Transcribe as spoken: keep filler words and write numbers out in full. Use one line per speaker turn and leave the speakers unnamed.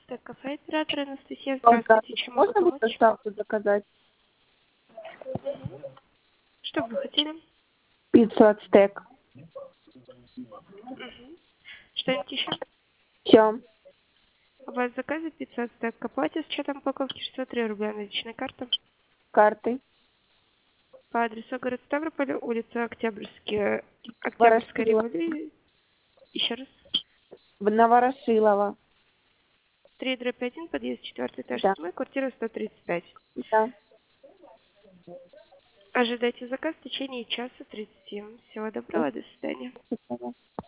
Так, кафе оператор Анастасия,
Алло,
здравствуйте, чем могу
Можно будет
помочь?
доставку заказать?
Что бы вы хотели?
Пиццу от стек.
Мгм. Что-нибудь еще?
Все.
У вас заказы пицца от стек оплате с учетом упаковки шестьсот три рубля наличной карты.
Картой.
По адресу город Ставрополь, улица Октябрьская, Октябрьская
Ворошилова.
революция. Еще раз.
В Новорошилова.
три дробь один, подъезд четвертый этаж,
Да.
седьмой, квартира сто тридцать пять.
Да.
Ожидайте заказ в течение часа тридцати. Всего доброго, до свидания.
Спасибо.